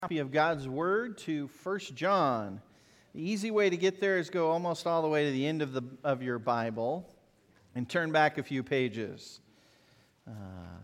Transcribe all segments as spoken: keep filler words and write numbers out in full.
Copy of God's Word to First John. The easy way to get there is go almost all the way to the end of the of your Bible and turn back a few pages. Uh,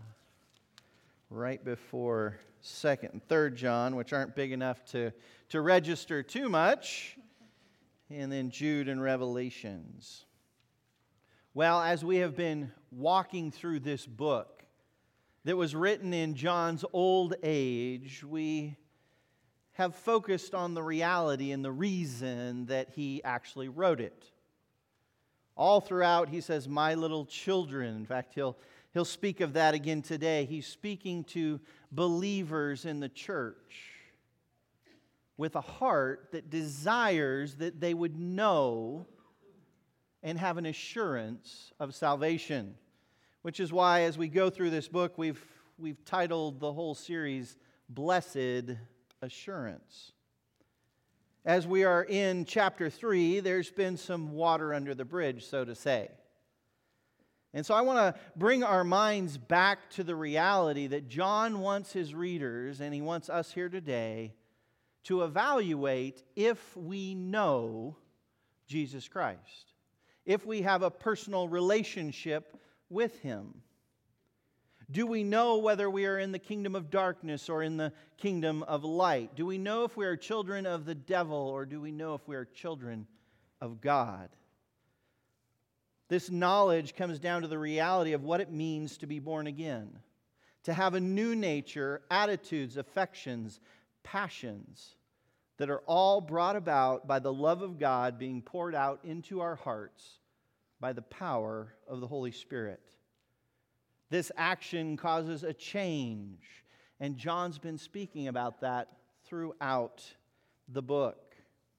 right before Second and Third John, which aren't big enough to, to register too much, and then Jude and Revelations. Well, as we have been walking through this book that was written in John's old age, we have focused on the reality and the reason that he actually wrote it. All throughout, he says, "My little children." In fact, he'll, he'll speak of that again today. He's speaking to believers in the church with a heart that desires that they would know and have an assurance of salvation. Which is why, as we go through this book, we've, we've titled the whole series, Blessed Assurance. As we are in chapter three, there's been some water under the bridge, so to say. And so I want to bring our minds back to the reality that John wants his readers, and he wants us here today, to evaluate if we know Jesus Christ, if we have a personal relationship with Him. Do we know whether we are in the kingdom of darkness or in the kingdom of light? Do we know if we are children of the devil or do we know if we are children of God? This knowledge comes down to the reality of what it means to be born again, to have a new nature, attitudes, affections, passions that are all brought about by the love of God being poured out into our hearts by the power of the Holy Spirit. This action causes a change, and John's been speaking about that throughout the book.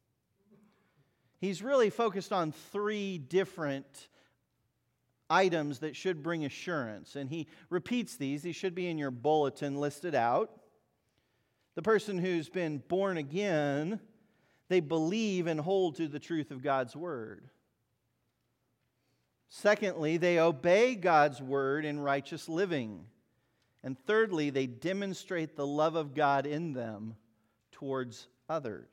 He's really focused on three different items that should bring assurance, and he repeats these. These should be in your bulletin listed out. The person who's been born again, they believe and hold to the truth of God's Word. Secondly, they obey God's word in righteous living. And thirdly, they demonstrate the love of God in them towards others.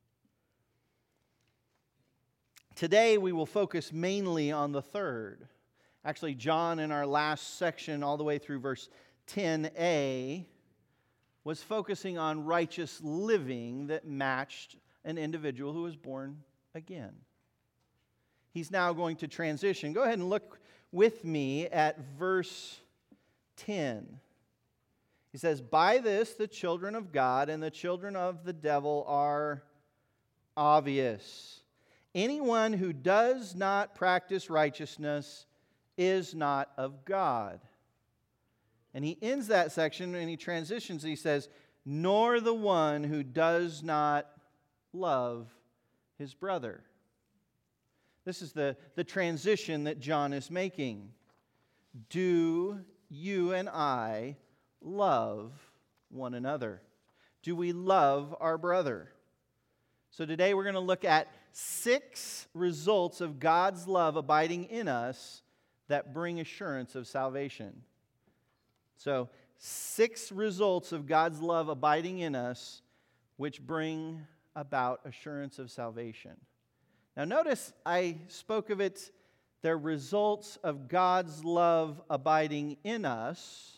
Today, we will focus mainly on the third. Actually, John, in our last section, all the way through verse ten a, was focusing on righteous living that matched an individual who was born again. He's now going to transition. Go ahead and look with me at verse ten. He says, "By this the children of God and the children of the devil are obvious. Anyone who does not practice righteousness is not of God." And he ends that section and he transitions. He says, "Nor the one who does not love his brother." This is the, the transition that John is making. Do you and I love one another? Do we love our brother? So today we're going to look at six results of God's love abiding in us that bring assurance of salvation. So six results of God's love abiding in us which bring about assurance of salvation. Now notice I spoke of it, they're results of God's love abiding in us,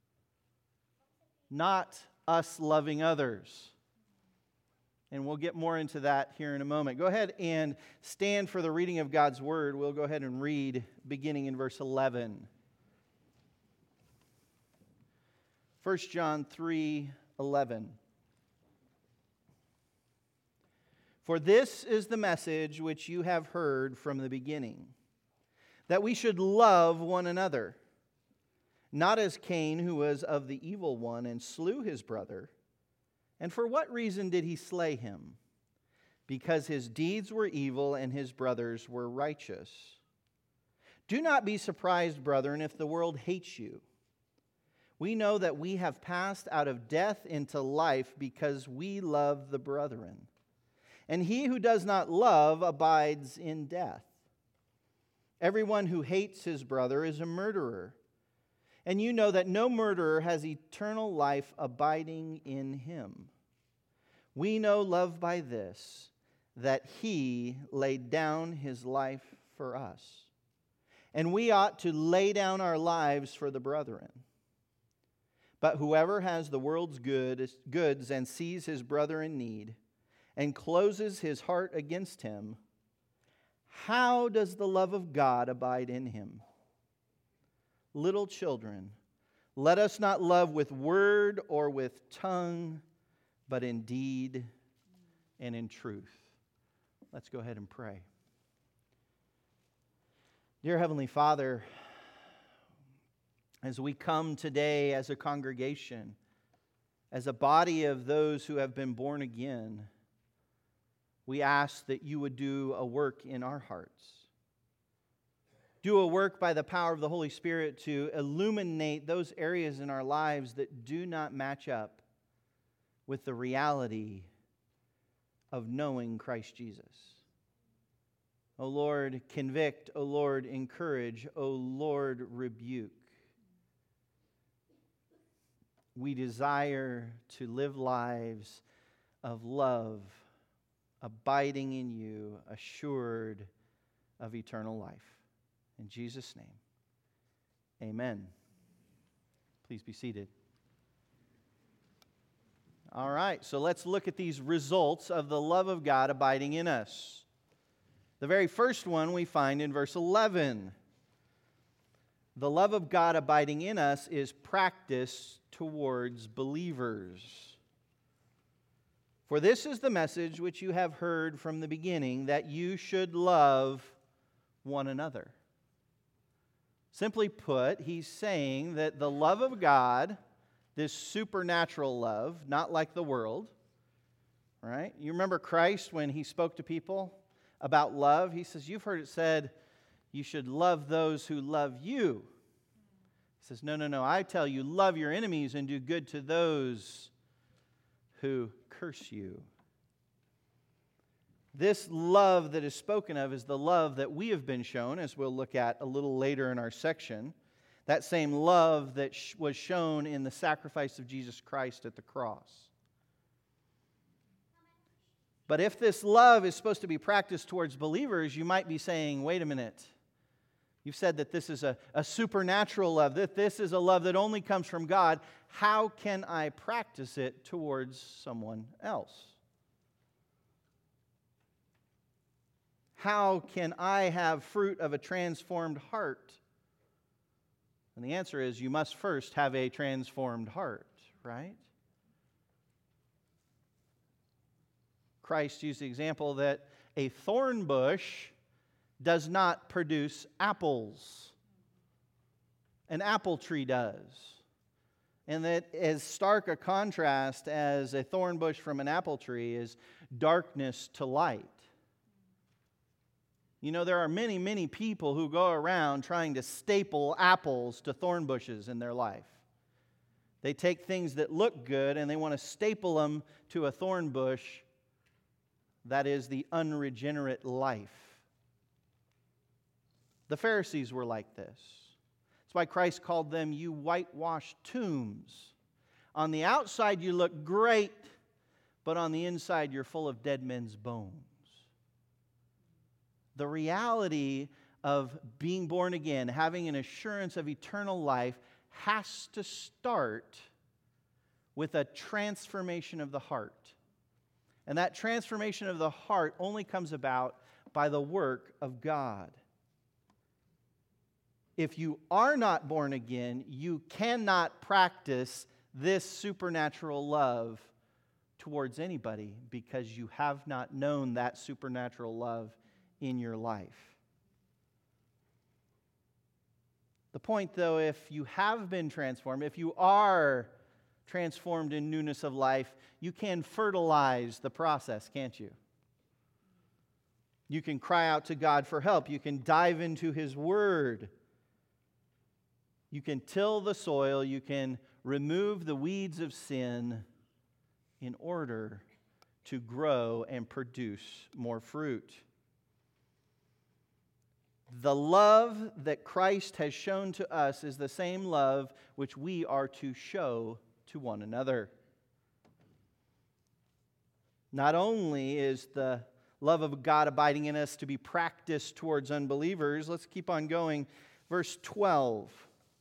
not us loving others. And we'll get more into that here in a moment. Go ahead and stand for the reading of God's Word. We'll go ahead and read beginning in verse eleven. First John three eleven. "For this is the message which you have heard from the beginning, that we should love one another, not as Cain, who was of the evil one and slew his brother. And for what reason did he slay him? Because his deeds were evil and his brothers were righteous. Do not be surprised, brethren, if the world hates you. We know that we have passed out of death into life because we love the brethren. And he who does not love abides in death. Everyone who hates his brother is a murderer. And you know that no murderer has eternal life abiding in him. We know love by this, that He laid down His life for us. And we ought to lay down our lives for the brethren. But whoever has the world's good, goods and sees his brother in need and closes his heart against him, how does the love of God abide in him? Little children, let us not love with word or with tongue, but in deed and in truth. Let's go ahead and pray. Dear Heavenly Father, as we come today as a congregation, as a body of those who have been born again, we ask that you would do a work in our hearts. Do a work by the power of the Holy Spirit to illuminate those areas in our lives that do not match up with the reality of knowing Christ Jesus. O Lord, convict. O Lord, encourage. O Lord, rebuke. We desire to live lives of love, abiding in you, assured of eternal life. In Jesus' name, amen. Please be seated. All right, so let's look at these results of the love of God abiding in us. The very first one we find in verse eleven. The love of God abiding in us is practiced towards believers. For this is the message which you have heard from the beginning, that you should love one another. Simply put, he's saying that the love of God, this supernatural love, not like the world, right? You remember Christ when he spoke to people about love? He says, you've heard it said, you should love those who love you. He says, no, no, no, I tell you, love your enemies and do good to those who curse you. This love that is spoken of is the love that we have been shown, as we'll look at a little later in our section. That same love that sh- was shown in the sacrifice of Jesus Christ at the cross. But if this love is supposed to be practiced towards believers, you might be saying, wait a minute. You've said that this is a, a supernatural love, that this is a love that only comes from God. How can I practice it towards someone else? How can I have fruit of a transformed heart? And the answer is you must first have a transformed heart, right? Christ used the example that a thorn bush does not produce apples. An apple tree does. And that as stark a contrast as a thorn bush from an apple tree is darkness to light. You know, there are many, many people who go around trying to staple apples to thorn bushes in their life. They take things that look good and they want to staple them to a thorn bush. That is the unregenerate life. The Pharisees were like this. That's why Christ called them, you whitewashed tombs. On the outside you look great, but on the inside you're full of dead men's bones. The reality of being born again, having an assurance of eternal life, has to start with a transformation of the heart. And that transformation of the heart only comes about by the work of God. If you are not born again, you cannot practice this supernatural love towards anybody because you have not known that supernatural love in your life. The point, though, if you have been transformed, if you are transformed in newness of life, you can fertilize the process, can't you? You can cry out to God for help. You can dive into His Word. You can till the soil. You can remove the weeds of sin in order to grow and produce more fruit. The love that Christ has shown to us is the same love which we are to show to one another. Not only is the love of God abiding in us to be practiced towards unbelievers, let's keep on going. Verse twelve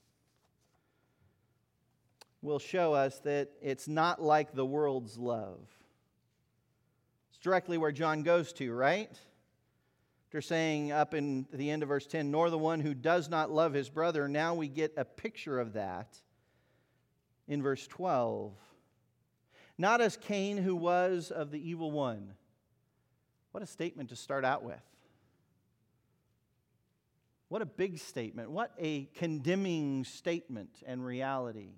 will show us that it's not like the world's love. It's directly where John goes to, right? After saying up in the end of verse ten, nor the one who does not love his brother, now we get a picture of that in verse twelve. Not as Cain, who was of the evil one. What a statement to start out with. What a big statement. What a condemning statement and reality.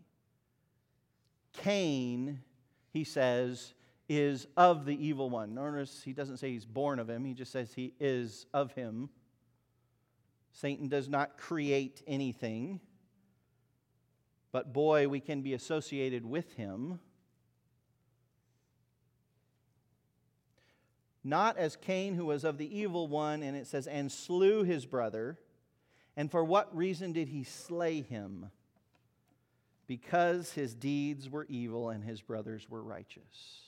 Cain, he says, is of the evil one. Notice he doesn't say he's born of him. He just says he is of him. Satan does not create anything. But boy, we can be associated with him. Not as Cain, who was of the evil one, and it says, and slew his brother. And for what reason did he slay him? Because his deeds were evil and his brothers were righteous.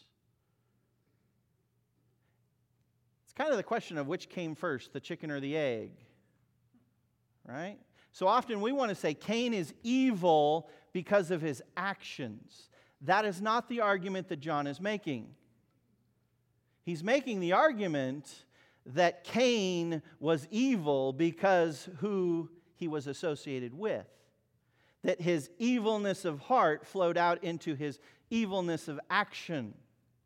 It's kind of the question of which came first, the chicken or the egg. Right? So often we want to say Cain is evil because of his actions. That is not the argument that John is making. He's making the argument that Cain was evil because who he was associated with. That his evilness of heart flowed out into his evilness of action.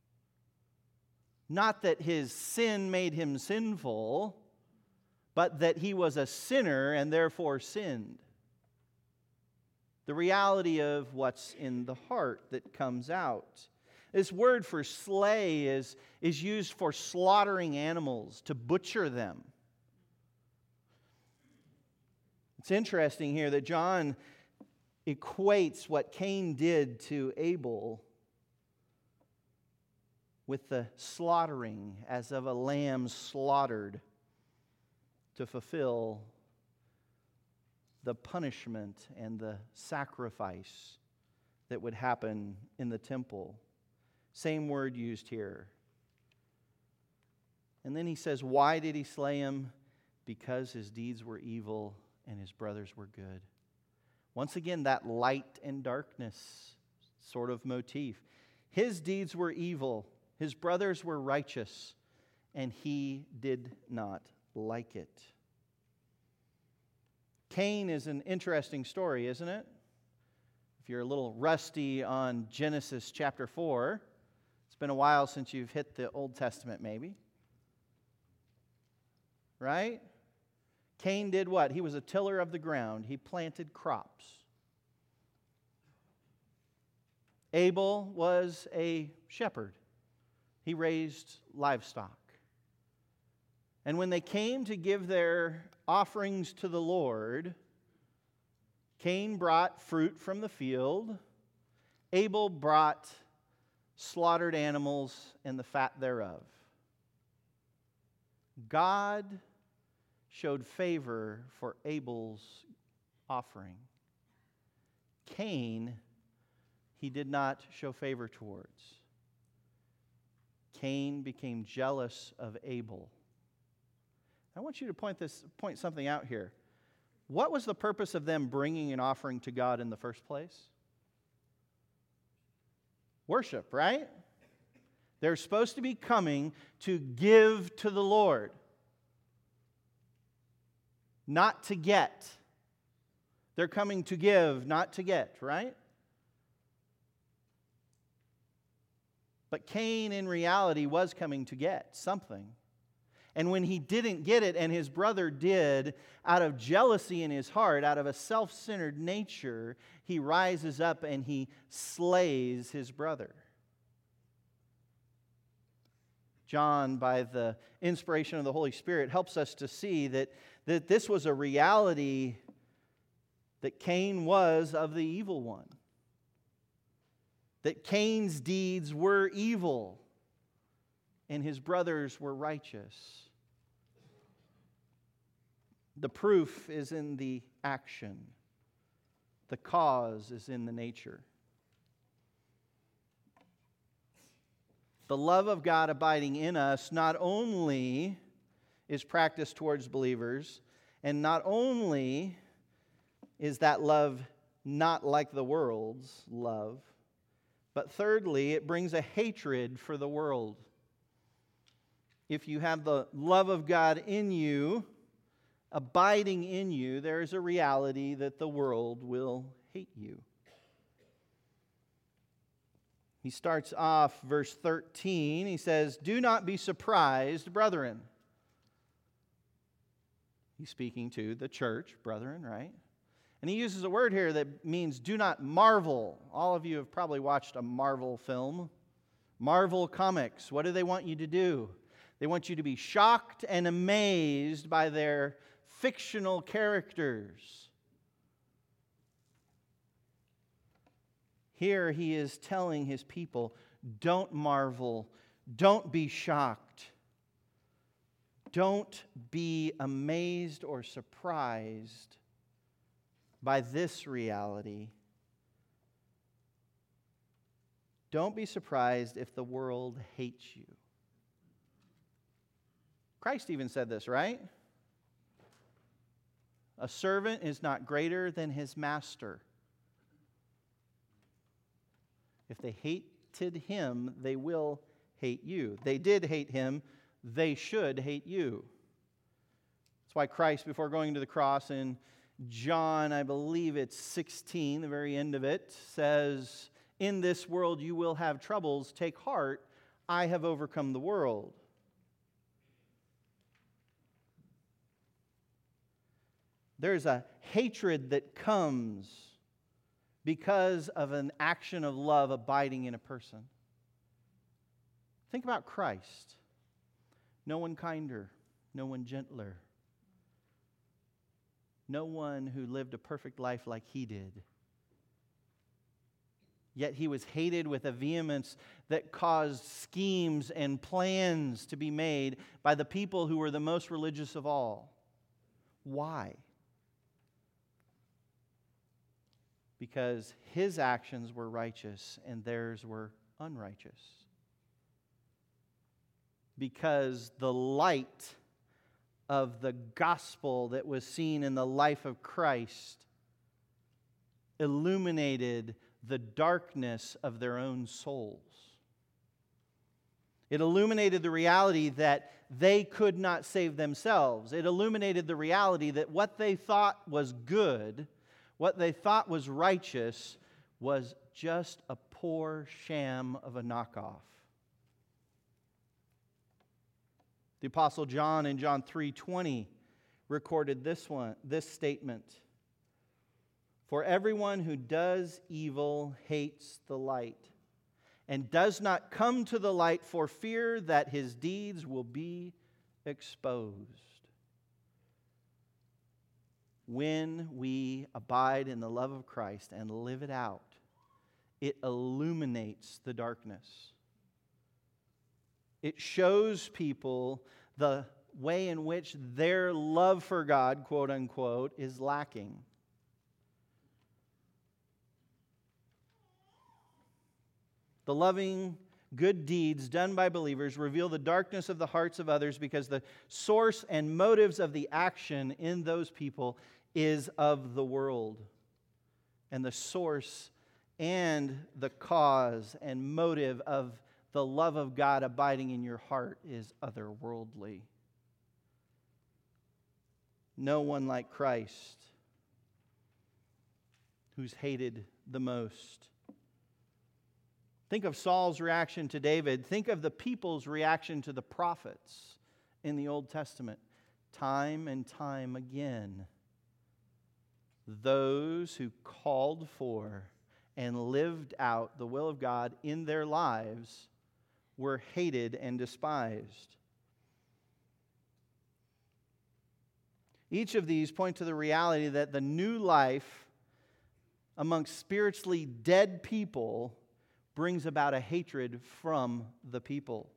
Not that his sin made him sinful, but that he was a sinner and therefore sinned. The reality of what's in the heart that comes out. This word for slay is, is used for slaughtering animals, to butcher them. It's interesting here that John equates what Cain did to Abel with the slaughtering as of a lamb slaughtered to fulfill the punishment and the sacrifice that would happen in the temple. Same word used here. And then he says, why did he slay him? Because his deeds were evil and his brothers were good. Once again, that light and darkness sort of motif. His deeds were evil, his brothers were righteous, and he did not like it. Cain is an interesting story, isn't it? If you're a little rusty on Genesis chapter four, it's been a while since you've hit the Old Testament maybe. Right? Cain did what? He was a tiller of the ground. He planted crops. Abel was a shepherd. He raised livestock. And when they came to give their offerings to the Lord, Cain brought fruit from the field. Abel brought slaughtered animals and the fat thereof. God showed favor for Abel's offering. Cain, he did not show favor towards. Cain became jealous of Abel. I want you to point this, point something out here. What was the purpose of them bringing an offering to God in the first place? Worship, right? They're supposed to be coming to give to the Lord. Not to get. They're coming to give, not to get, right? But Cain, in reality, was coming to get something. And when he didn't get it, and his brother did, out of jealousy in his heart, out of a self-centered nature, he rises up and he slays his brother. John, by the inspiration of the Holy Spirit, helps us to see that, that this was a reality that Cain was of the evil one. That Cain's deeds were evil and his brothers were righteous. The proof is in the action. The cause is in the nature. The love of God abiding in us not only is practiced towards believers, and not only is that love not like the world's love, but thirdly, it brings a hatred for the world. If you have the love of God in you, abiding in you, there is a reality that the world will hate you. He starts off verse thirteen. He says, "Do not be surprised, brethren." He's speaking to the church, brethren, right? And he uses a word here that means do not marvel. All of you have probably watched a Marvel film. Marvel Comics. What do they want you to do? They want you to be shocked and amazed by their fictional characters. Here he is telling his people, don't marvel, don't be shocked, don't be amazed or surprised by this reality. Don't be surprised if the world hates you. Christ even said this, right? A servant is not greater than his master. If they hated him, they will hate you. They did hate him. They should hate you. That's why Christ, before going to the cross in John, I believe it's sixteen, the very end of it, says, "In this world you will have troubles. Take heart, I have overcome the world." There's a hatred that comes because of an action of love abiding in a person. Think about Christ. No one kinder, no one gentler, no one who lived a perfect life like he did. Yet he was hated with a vehemence that caused schemes and plans to be made by the people who were the most religious of all. Why? Because his actions were righteous and theirs were unrighteous. Because the light of the gospel that was seen in the life of Christ illuminated the darkness of their own souls. It illuminated the reality that they could not save themselves. It illuminated the reality that what they thought was good, what they thought was righteous, was just a poor sham of a knockoff. The Apostle John in John three twenty recorded this one, this statement. "For everyone who does evil hates the light, and does not come to the light for fear that his deeds will be exposed." When we abide in the love of Christ and live it out, it illuminates the darkness. It shows people the way in which their love for God, quote unquote, is lacking. The loving good deeds done by believers reveal the darkness of the hearts of others because the source and motives of the action in those people is of the world. And the source and the cause and motive of the love of God abiding in your heart is otherworldly. No one like Christ, who's hated the most. Think of Saul's reaction to David. Think of the people's reaction to the prophets in the Old Testament. Time and time again, those who called for and lived out the will of God in their lives were hated and despised. Each of these point to the reality that the new life amongst spiritually dead people brings about a hatred from the people.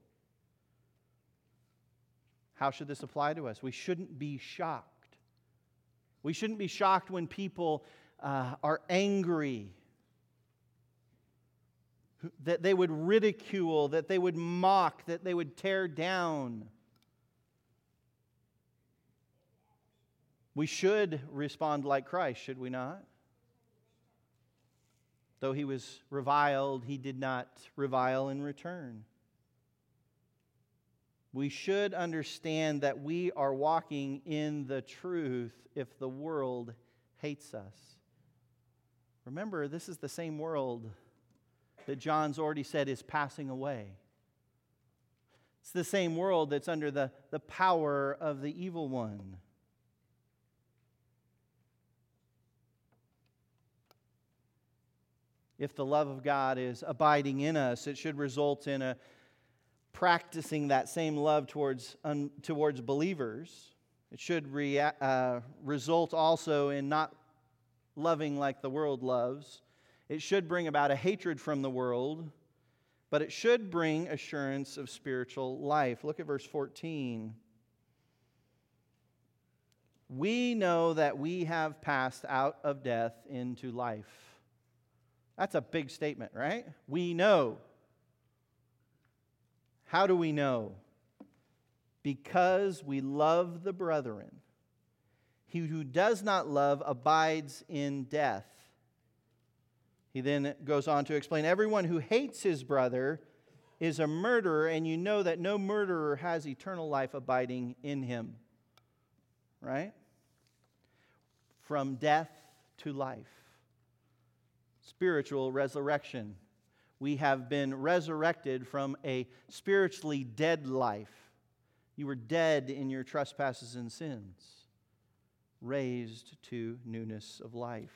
How should this apply to us? We shouldn't be shocked. We shouldn't be shocked when people uh, are angry, that they would ridicule, that they would mock, that they would tear down. We should respond like Christ, should we not? Though he was reviled, he did not revile in return. We should understand that we are walking in the truth if the world hates us. Remember, this is the same world that John's already said is passing away. It's the same world that's under the, the power of the evil one. If the love of God is abiding in us, it should result in a practicing that same love towards, un, towards believers. It should rea- uh, result also in not loving like the world loves. It should bring about a hatred from the world, but it should bring assurance of spiritual life. Look at verse fourteen. We know that we have passed out of death into life. That's a big statement, right? We know. How do we know? Because we love the brethren. He who does not love abides in death. He then goes on to explain, everyone who hates his brother is a murderer, and you know that no murderer has eternal life abiding in him. Right? From death to life. Spiritual resurrection. We have been resurrected from a spiritually dead life. You were dead in your trespasses and sins, raised to newness of life.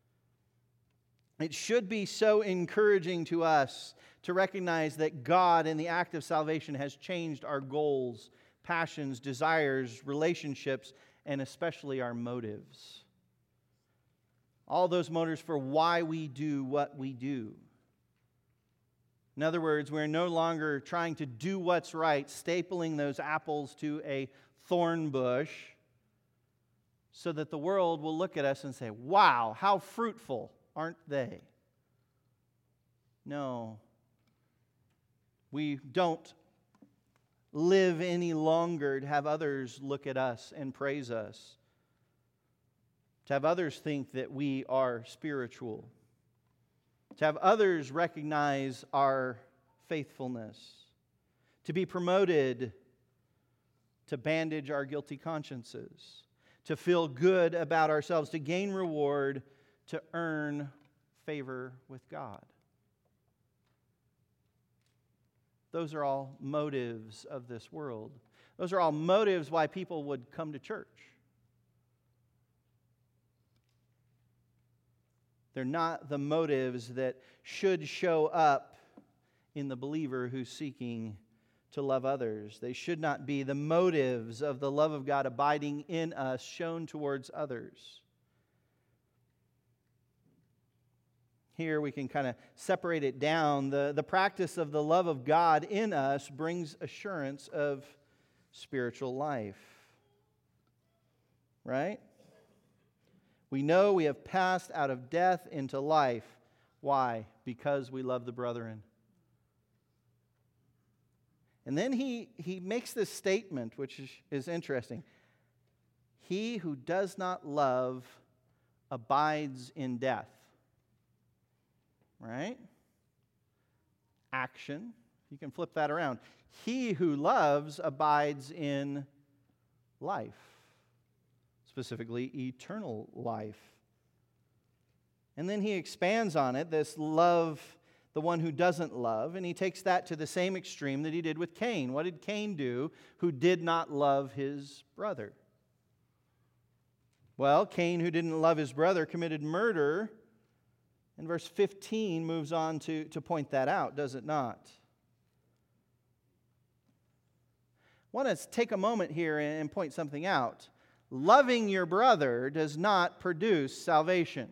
It should be so encouraging to us to recognize that God in the act of salvation has changed our goals, passions, desires, relationships, and especially our motives. All those motives for why we do what we do. In other words, we're no longer trying to do what's right, stapling those apples to a thorn bush so that the world will look at us and say, wow, how fruitful, aren't they? No. We don't live any longer to have others look at us and praise us. To have others think that we are spiritual. To have others recognize our faithfulness. To be promoted. To bandage our guilty consciences. To feel good about ourselves. To gain reward. To earn favor with God. Those are all motives of this world. Those are all motives why people would come to church. They're not the motives that should show up in the believer who's seeking to love others. They should not be the motives of the love of God abiding in us, shown towards others. Here we can kind of separate it down. The, the practice of the love of God in us brings assurance of spiritual life. Right? We know we have passed out of death into life. Why? Because we love the brethren. And then he, he makes this statement, which is, is interesting. He who does not love abides in death. Right? Action. You can flip that around. He who loves abides in life. Specifically, eternal life. And then he expands on it, this love, the one who doesn't love, and he takes that to the same extreme that he did with Cain. What did Cain do who did not love his brother? Well, Cain, who didn't love his brother, committed murder. And verse fifteen moves on to, to point that out, does it not? I want to take a moment here and point something out. Loving your brother does not produce salvation.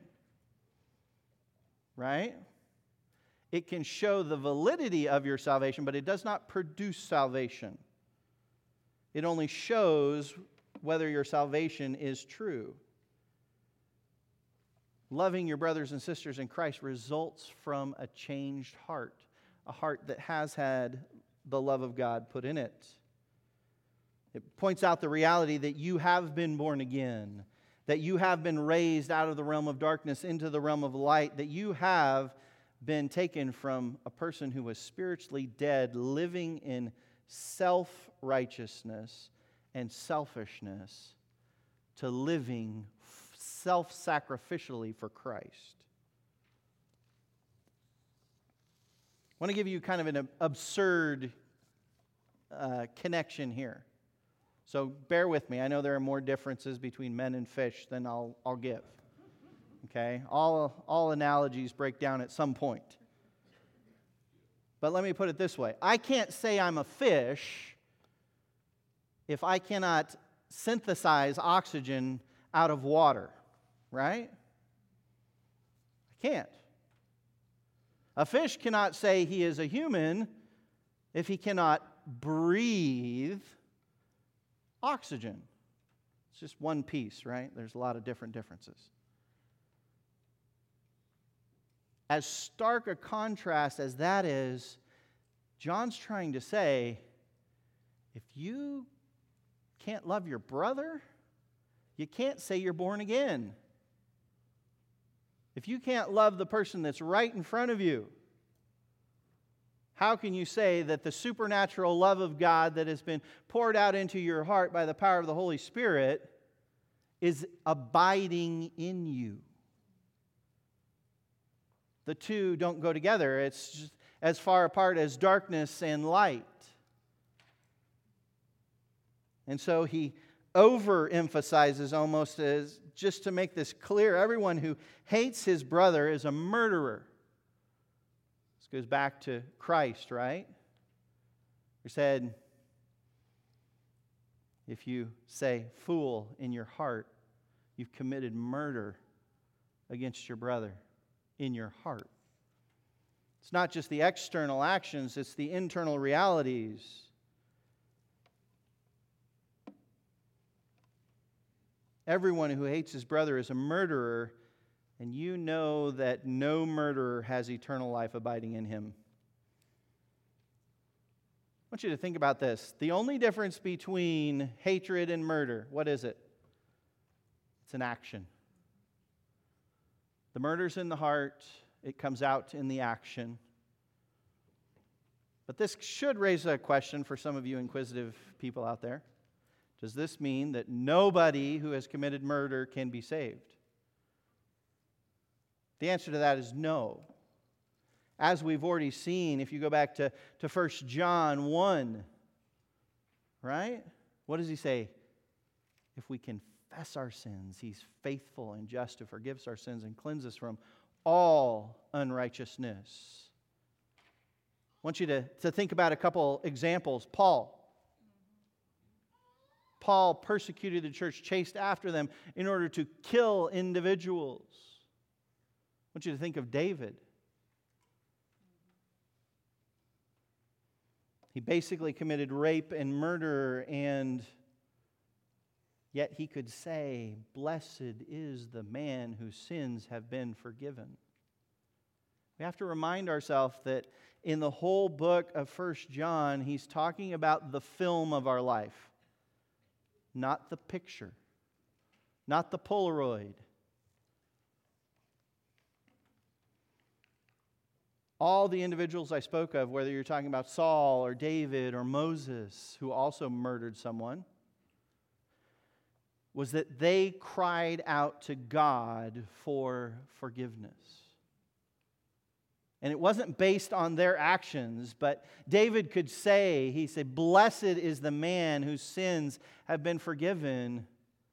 Right? It can show the validity of your salvation, but it does not produce salvation. It only shows whether your salvation is true. Loving your brothers and sisters in Christ results from a changed heart, a heart that has had the love of God put in it. It points out the reality that you have been born again, that you have been raised out of the realm of darkness into the realm of light, that you have been taken from a person who was spiritually dead, living in self-righteousness and selfishness, to living self-sacrificially for Christ. I want to give you kind of an absurd uh, connection here. So bear with me. I know there are more differences between men and fish than I'll, I'll give. Okay? All, all analogies break down at some point. But let me put it this way. I can't say I'm a fish if I cannot synthesize oxygen out of water, right? I can't. A fish cannot say he is a human if he cannot breathe oxygen. It's just one piece, right? There's a lot of different differences. As stark a contrast as that is, John's trying to say, if you can't love your brother, you can't say you're born again. If you can't love the person that's right in front of you, how can you say that the supernatural love of God that has been poured out into your heart by the power of the Holy Spirit is abiding in you? The two don't go together. It's just as far apart as darkness and light. And so he overemphasizes almost as, just to make this clear, everyone who hates his brother is a murderer. This goes back to Christ, right? He said, if you say fool in your heart, you've committed murder against your brother in your heart. It's not just the external actions, it's the internal realities. Everyone who hates his brother is a murderer, and you know that no murderer has eternal life abiding in him. I want you to think about this. The only difference between hatred and murder, what is it? It's an action. The murder's in the heart. It comes out in the action. But this should raise a question for some of you inquisitive people out there. Does this mean that nobody who has committed murder can be saved? The answer to that is no. As we've already seen, if you go back to, to First John one, right? What does he say? If we confess our sins, he's faithful and just to forgive us our sins and cleanse us from all unrighteousness. I want you to, to think about a couple examples. Paul. Paul persecuted the church, chased after them in order to kill individuals. I want you to think of David. He basically committed rape and murder, and yet he could say, "Blessed is the man whose sins have been forgiven." We have to remind ourselves that in the whole book of First John, he's talking about the film of our life, not the picture, not the Polaroid. All the individuals I spoke of, whether you're talking about Saul or David or Moses, who also murdered someone, was that they cried out to God for forgiveness. And it wasn't based on their actions, but David could say, he said, "Blessed is the man whose sins have been forgiven."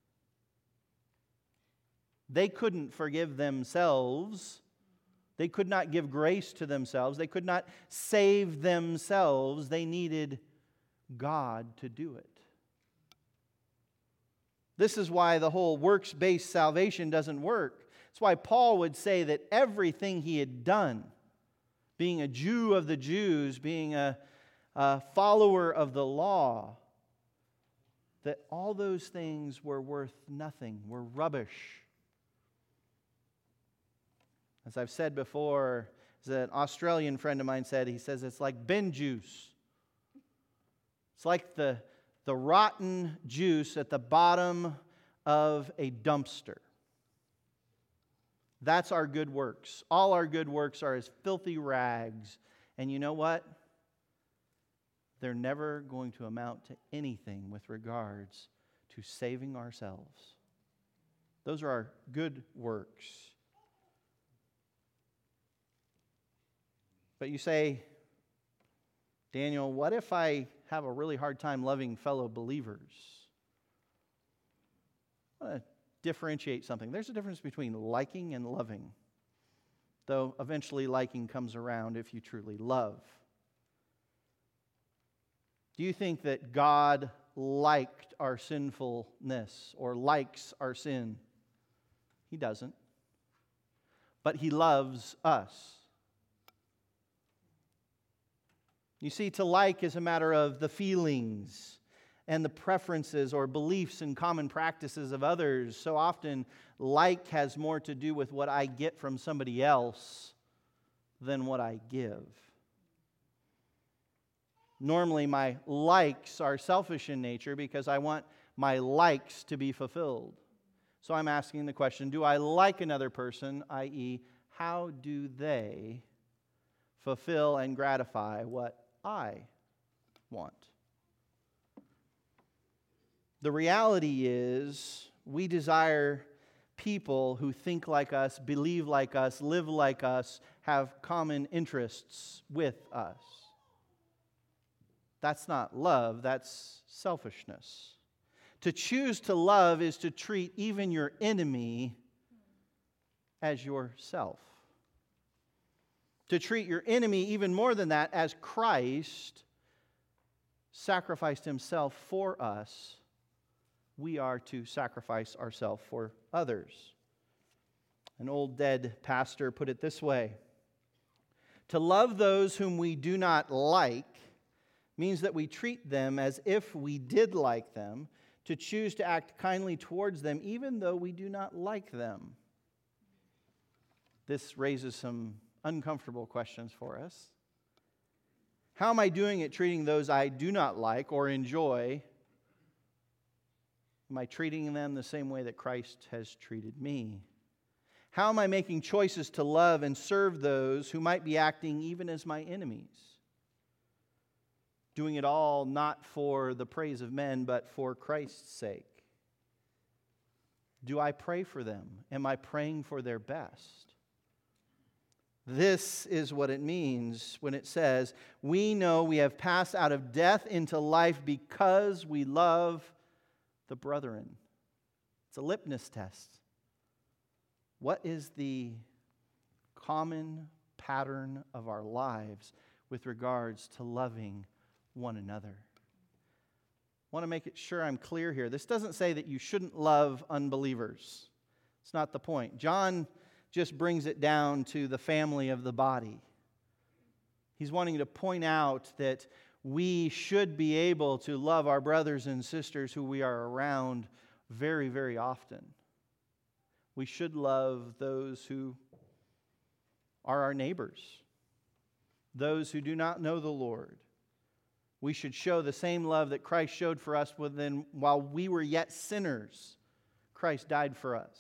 They couldn't forgive themselves. They could not give grace to themselves. They could not save themselves. They needed God to do it. This is why the whole works-based salvation doesn't work. It's why Paul would say that everything he had done, being a Jew of the Jews, being a, a follower of the law, that all those things were worth nothing, were rubbish. As I've said before, as an Australian friend of mine said, he says it's like bin juice. It's like the, the rotten juice at the bottom of a dumpster. That's our good works. All our good works are as filthy rags. And you know what? They're never going to amount to anything with regards to saving ourselves. Those are our good works. But you say, Daniel, what if I have a really hard time loving fellow believers? I want to differentiate something. There's a difference between liking and loving, though eventually liking comes around if you truly love. Do you think that God liked our sinfulness or likes our sin? He doesn't. But He loves us. You see, to like is a matter of the feelings and the preferences or beliefs and common practices of others. So often, like has more to do with what I get from somebody else than what I give. Normally, my likes are selfish in nature because I want my likes to be fulfilled. So I'm asking the question, do I like another person, that is, how do they fulfill and gratify what I want? The reality is we desire people who think like us, believe like us, live like us, have common interests with us. That's not love, that's selfishness. To choose to love is to treat even your enemy as yourself. To treat your enemy even more than that as Christ sacrificed Himself for us, we are to sacrifice ourselves for others. An old dead pastor put it this way: to love those whom we do not like means that we treat them as if we did like them, to choose to act kindly towards them even though we do not like them. This raises some uncomfortable questions for us. How am I doing at treating those I do not like or enjoy? Am I treating them the same way that Christ has treated me? How am I making choices to love and serve those who might be acting even as my enemies? Doing it all not for the praise of men, but for Christ's sake. Do I pray for them? Am I praying for their best? This is what it means when it says, we know we have passed out of death into life because we love the brethren. It's a litmus test. What is the common pattern of our lives with regards to loving one another? I want to make it sure I'm clear here. This doesn't say that you shouldn't love unbelievers. It's not the point. John just brings it down to the family of the body. He's wanting to point out that we should be able to love our brothers and sisters who we are around very, very often. We should love those who are our neighbors, those who do not know the Lord. We should show the same love that Christ showed for us within, while we were yet sinners. Christ died for us.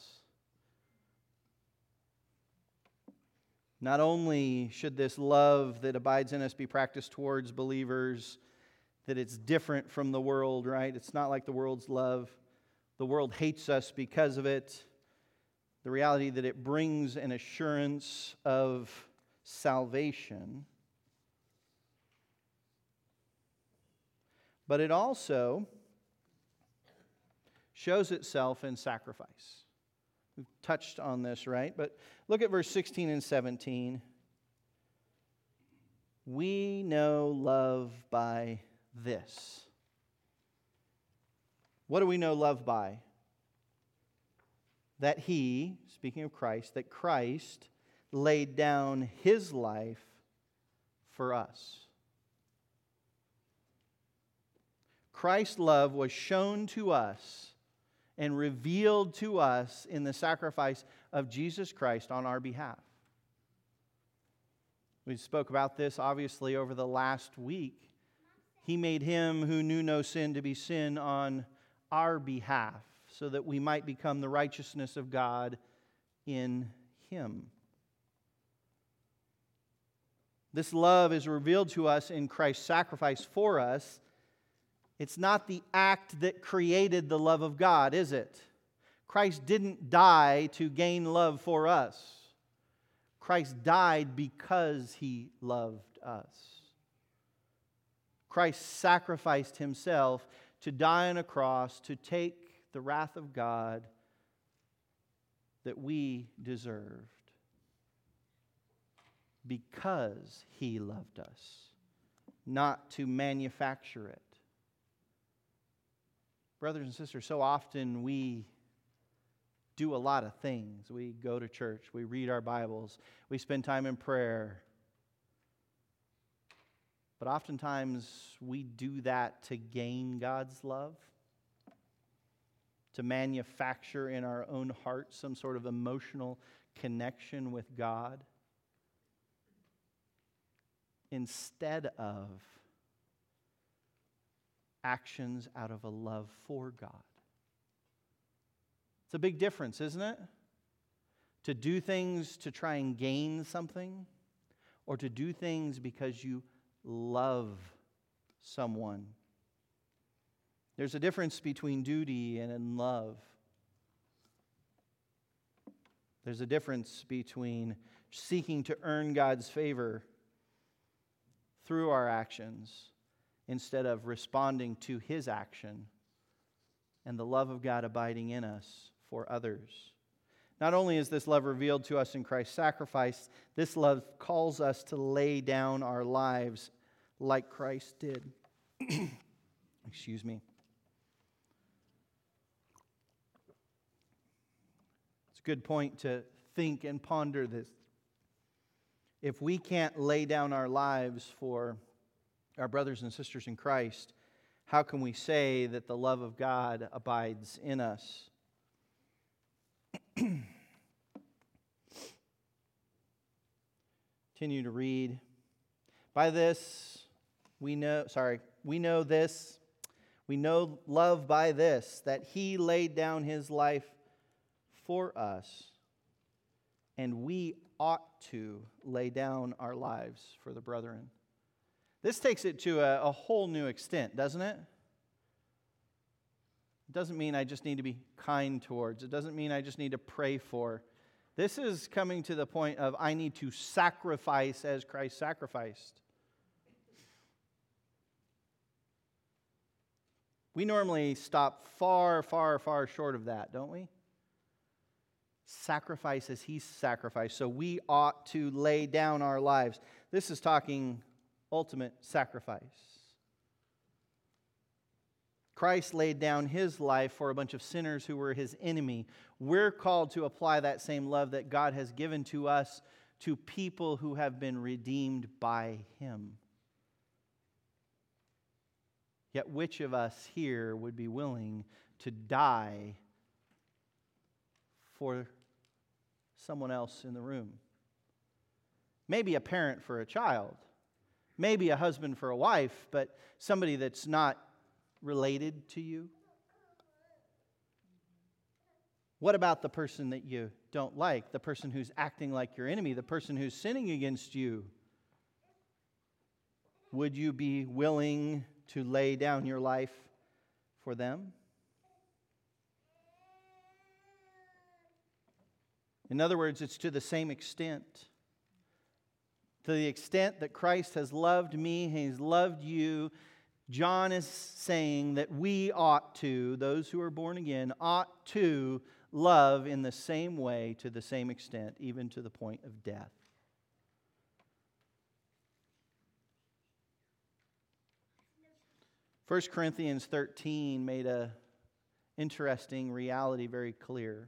Not only should this love that abides in us be practiced towards believers, that it's different from the world, right? It's not like the world's love. The world hates us because of it. The reality that it brings an assurance of salvation. But it also shows itself in sacrifice. We've touched on this, right? But look at verse sixteen and seventeen. We know love by this. What do we know love by? That He, speaking of Christ, that Christ laid down His life for us. Christ's love was shown to us and revealed to us in the sacrifice of Jesus Christ on our behalf. We spoke about this, obviously, over the last week. He made him who knew no sin to be sin on our behalf, so that we might become the righteousness of God in him. This love is revealed to us in Christ's sacrifice for us. It's not the act that created the love of God, is it? Christ didn't die to gain love for us. Christ died because he loved us. Christ sacrificed himself to die on a cross to take the wrath of God that we deserved because he loved us, not to manufacture it. Brothers and sisters, so often we do a lot of things. We go to church, we read our Bibles, we spend time in prayer. But oftentimes we do that to gain God's love, to manufacture in our own hearts some sort of emotional connection with God, instead of actions out of a love for God. It's a big difference, isn't it? To do things to try and gain something, or to do things because you love someone. There's a difference between duty and love. There's a difference between seeking to earn God's favor through our actions instead of responding to his action and the love of God abiding in us for others. Not only is this love revealed to us in Christ's sacrifice, this love calls us to lay down our lives like Christ did. Excuse me. It's a good point to think and ponder this. If we can't lay down our lives for our brothers and sisters in Christ, how can we say that the love of God abides in us? Continue to read. By this, we know, sorry, we know this, we know love by this, that he laid down his life for us, and we ought to lay down our lives for the brethren. This takes it to a, a whole new extent, doesn't it? It doesn't mean I just need to be kind towards. It doesn't mean I just need to pray for. This is coming to the point of I need to sacrifice as Christ sacrificed. We normally stop far, far, far short of that, don't we? Sacrifice as he sacrificed. So we ought to lay down our lives. This is talking ultimate sacrifice. Christ laid down his life for a bunch of sinners who were his enemy. We're called to apply that same love that God has given to us to people who have been redeemed by him. Yet which of us here would be willing to die for someone else in the room? Maybe a parent for a child. Maybe a husband for a wife, but somebody that's not related to you? What about the person that you don't like? The person who's acting like your enemy? The person who's sinning against you? Would you be willing to lay down your life for them? In other words, it's to the same extent. To the extent that Christ has loved me, he's loved you. John is saying that we ought to, those who are born again, ought to love in the same way, to the same extent, even to the point of death. First Corinthians thirteen made an interesting reality very clear.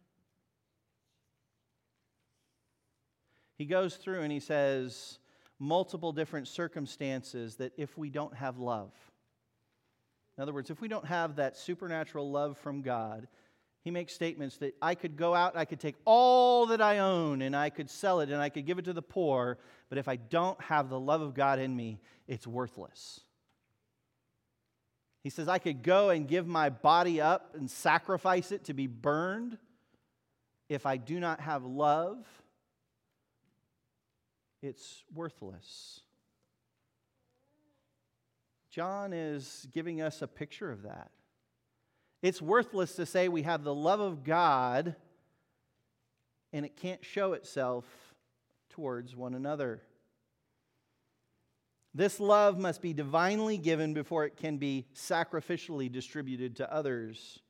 He goes through and he says multiple different circumstances that if we don't have love, in other words, if we don't have that supernatural love from God, He makes statements that I could go out, I could take all that I own, and I could sell it, and I could give it to the poor, but if I don't have the love of God in me, it's worthless. He says, I could go and give my body up and sacrifice it to be burned. If I do not have love, it's worthless. John is giving us a picture of that. It's worthless to say we have the love of God and it can't show itself towards one another. This love must be divinely given before it can be sacrificially distributed to others.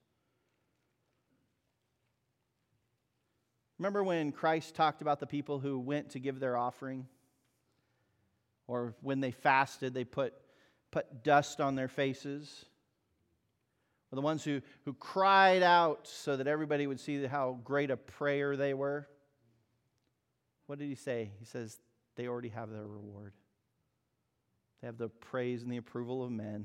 Remember when Christ talked about the people who went to give their offering? Or when they fasted, they put, put dust on their faces? Or the ones who, who cried out so that everybody would see how great a prayer they were? What did he say? He says, they already have their reward. They have the praise and the approval of men.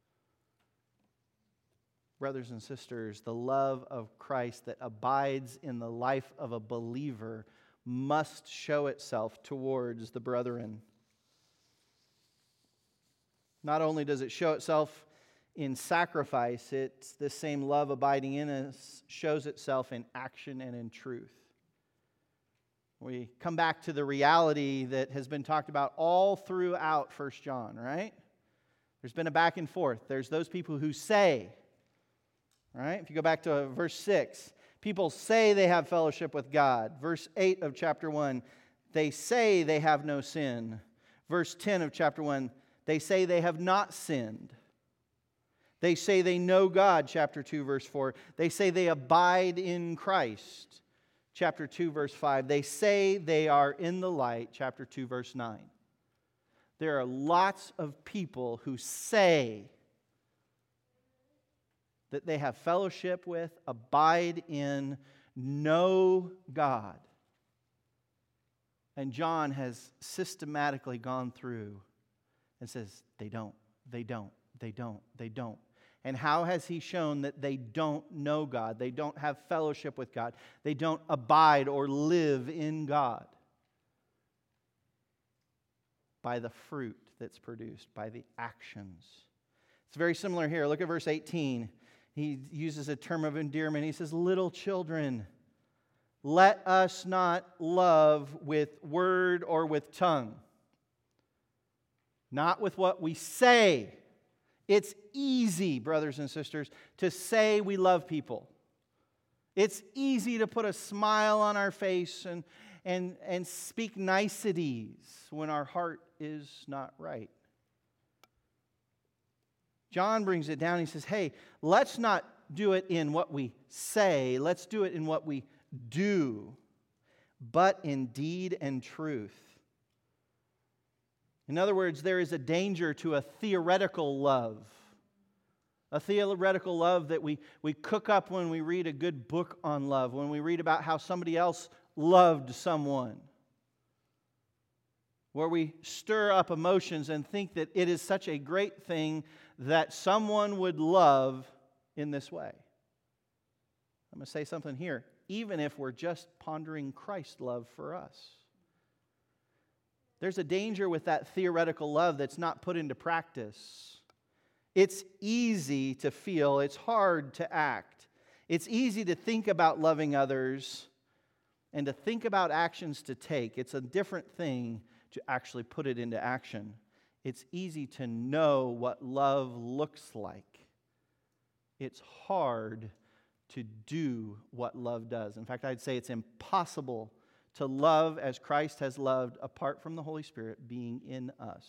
Brothers and sisters, the love of Christ that abides in the life of a believer must show itself towards the brethren. Not only does it show itself in sacrifice, it's this same love abiding in us shows itself in action and in truth. We come back to the reality that has been talked about all throughout First John, right? There's been a back and forth. There's those people who say, right? If you go back to verse six, people say they have fellowship with God. Verse eight of chapter one, they say they have no sin. Verse ten of chapter one, they say they have not sinned. They say they know God, chapter two, verse four. They say they abide in Christ, chapter two, verse five. They say they are in the light, chapter two, verse nine. There are lots of people who say that they have fellowship with, abide in, know God. And John has systematically gone through and says, they don't, they don't, they don't, they don't. And how has he shown that they don't know God? They don't have fellowship with God. They don't abide or live in God. By the fruit that's produced, by the actions. It's very similar here. Look at verse eighteen. He uses a term of endearment. He says, little children, let us not love with word or with tongue. Not with what we say. It's easy, brothers and sisters, to say we love people. It's easy to put a smile on our face and, and, and speak niceties when our heart is not right. John brings it down. He says, hey, let's not do it in what we say. Let's do it in what we do, but in deed and truth. In other words, there is a danger to a theoretical love. A theoretical love that we, we cook up when we read a good book on love, when we read about how somebody else loved someone. Where we stir up emotions and think that it is such a great thing that someone would love in this way. I'm going to say something here. Even if we're just pondering Christ's love for us. There's a danger with that theoretical love that's not put into practice. It's easy to feel. It's hard to act. It's easy to think about loving others and to think about actions to take. It's a different thing to actually put it into action. It's easy to know what love looks like. It's hard to do what love does. In fact, I'd say it's impossible to love as Christ has loved apart from the Holy Spirit being in us.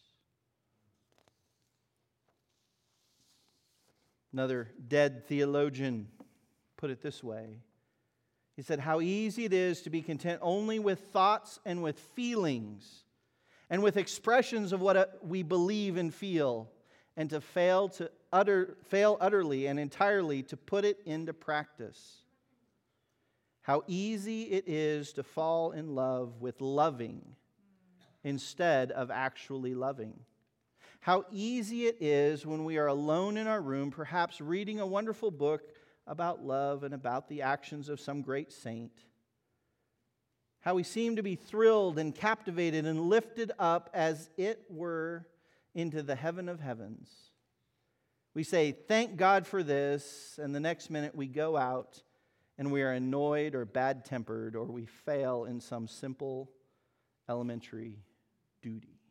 Another dead theologian put it this way. He said, how easy it is to be content only with thoughts and with feelings and with expressions of what we believe and feel, and to fail to utter, fail utterly and entirely to put it into practice. How easy it is to fall in love with loving instead of actually loving. How easy it is when we are alone in our room, perhaps reading a wonderful book about love and about the actions of some great saint. How we seem to be thrilled and captivated and lifted up as it were into the heaven of heavens. We say, thank God for this, and the next minute we go out and we are annoyed or bad-tempered, or we fail in some simple elementary duty.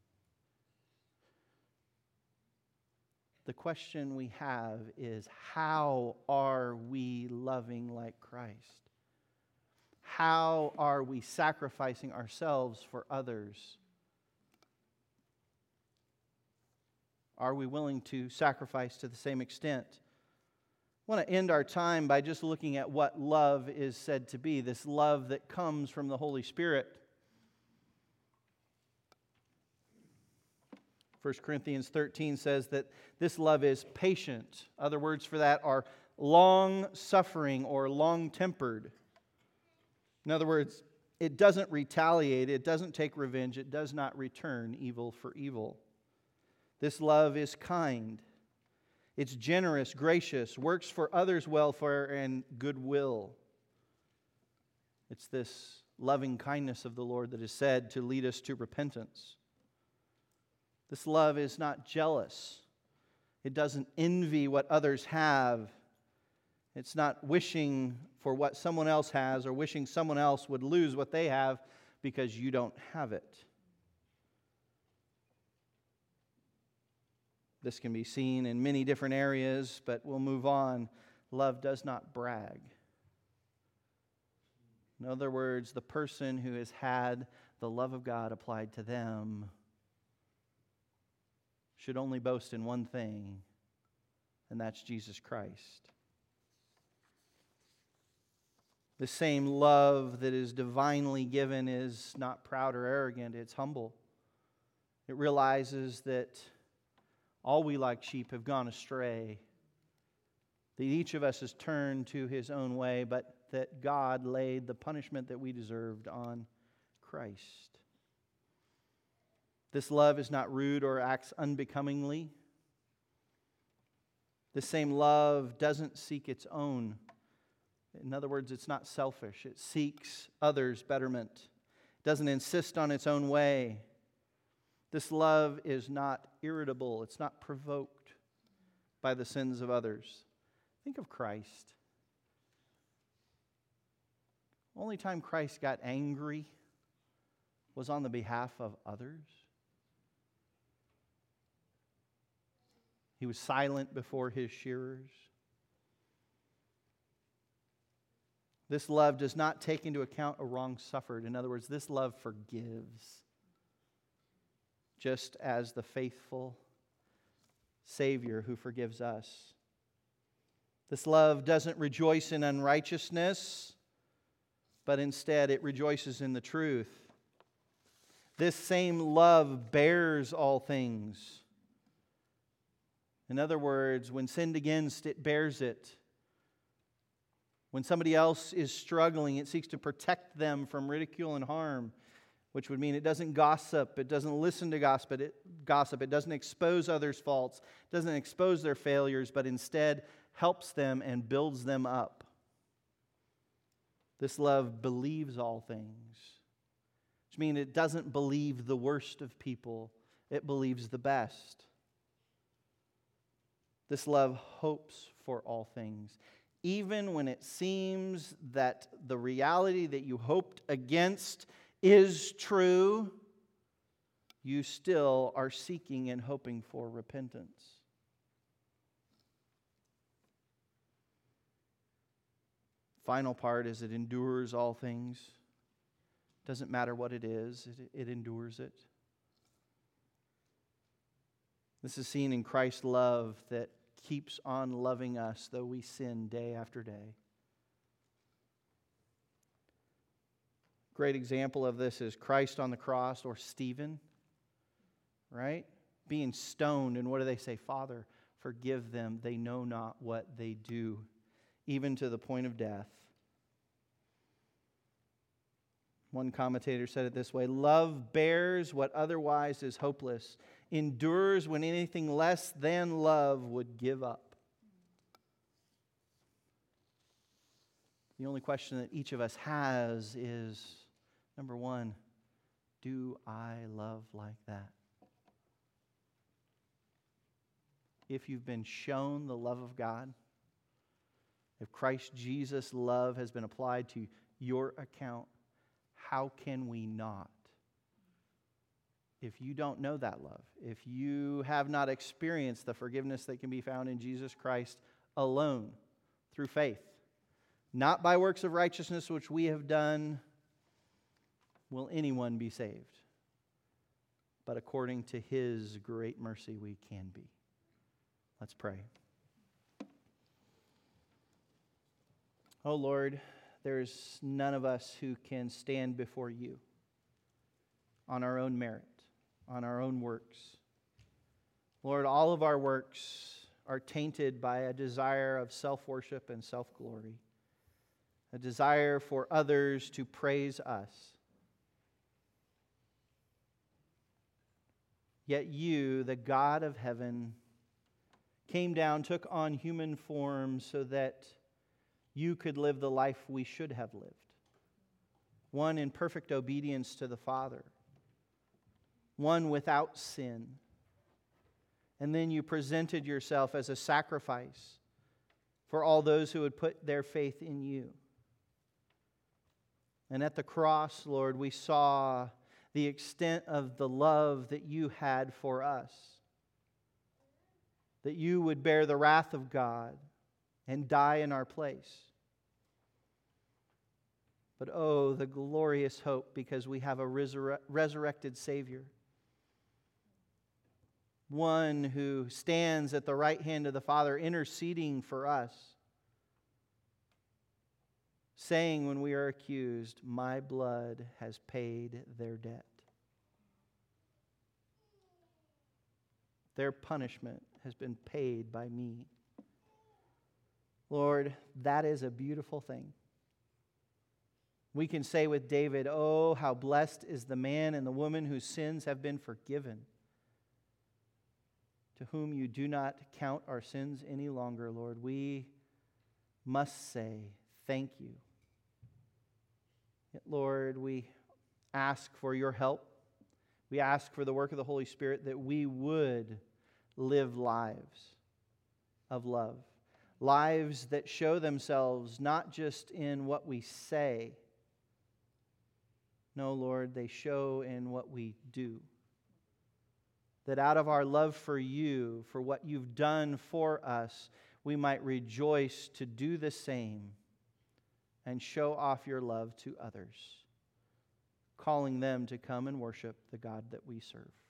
The question we have is, how are we loving like Christ? How are we sacrificing ourselves for others? Are we willing to sacrifice to the same extent? I want to end our time by just looking at what love is said to be, this love that comes from the Holy Spirit. First Corinthians thirteen says that this love is patient. Other words for that are long-suffering or long-tempered. In other words, it doesn't retaliate, it doesn't take revenge, it does not return evil for evil. This love is kind. It's generous, gracious, works for others' welfare and goodwill. It's this loving kindness of the Lord that is said to lead us to repentance. This love is not jealous. It doesn't envy what others have. It's not wishing for what someone else has or wishing someone else would lose what they have because you don't have it. This can be seen in many different areas, but we'll move on. Love does not brag. In other words, the person who has had the love of God applied to them should only boast in one thing, and that's Jesus Christ. The same love that is divinely given is not proud or arrogant, it's humble. It realizes that all we like sheep have gone astray, that each of us has turned to his own way, but that God laid the punishment that we deserved on Christ. This love is not rude or acts unbecomingly. The same love doesn't seek its own. In other words, it's not selfish. It seeks others' betterment. It doesn't insist on its own way. This love is not irritable. It's not provoked by the sins of others. Think of Christ. Only time Christ got angry was on the behalf of others. He was silent before his shearers. This love does not take into account a wrong suffered. In other words, this love forgives. Just as the faithful Savior who forgives us. This love doesn't rejoice in unrighteousness, but instead it rejoices in the truth. This same love bears all things. In other words, when sinned against, it bears it. When somebody else is struggling, it seeks to protect them from ridicule and harm, which would mean it doesn't gossip, it doesn't listen to gossip, it, gossip, it doesn't expose others' faults, it doesn't expose their failures, but instead helps them and builds them up. This love believes all things, which means it doesn't believe the worst of people, it believes the best. This love hopes for all things. Even when it seems that the reality that you hoped against is true, you still are seeking and hoping for repentance. Final part is it endures all things. Doesn't matter what it is, it, it endures it. This is seen in Christ's love that keeps on loving us though we sin day after day. Great example of this is Christ on the cross or Stephen, right? Being stoned, and what do they say? Father, forgive them, they know not what they do, even to the point of death. One commentator said it this way: love bears what otherwise is hopeless, endures when anything less than love would give up. The only question that each of us has is, number one, do I love like that? If you've been shown the love of God, if Christ Jesus' love has been applied to your account, how can we not? If you don't know that love, if you have not experienced the forgiveness that can be found in Jesus Christ alone through faith, not by works of righteousness which we have done, will anyone be saved. But according to His great mercy, we can be. Let's pray. Oh Lord, there's none of us who can stand before You on our own merit, on our own works. Lord, all of our works are tainted by a desire of self-worship and self-glory, a desire for others to praise us. Yet You, the God of heaven, came down, took on human form so that You could live the life we should have lived. One in perfect obedience to the Father. One without sin. And then You presented Yourself as a sacrifice for all those who would put their faith in You. And at the cross, Lord, we saw the extent of the love that You had for us. That You would bear the wrath of God and die in our place. But oh, the glorious hope, because we have a resurre- resurrected Savior. One who stands at the right hand of the Father, interceding for us. Saying when we are accused, my blood has paid their debt. Their punishment has been paid by Me. Lord, that is a beautiful thing. We can say with David, oh, how blessed is the man and the woman whose sins have been forgiven, to whom You do not count our sins any longer, Lord. We must say thank You. Yet, Lord, we ask for Your help. We ask for the work of the Holy Spirit that we would live lives of love. Lives that show themselves not just in what we say. No, Lord, they show in what we do. That out of our love for You, for what You've done for us, we might rejoice to do the same and show off Your love to others, calling them to come and worship the God that we serve.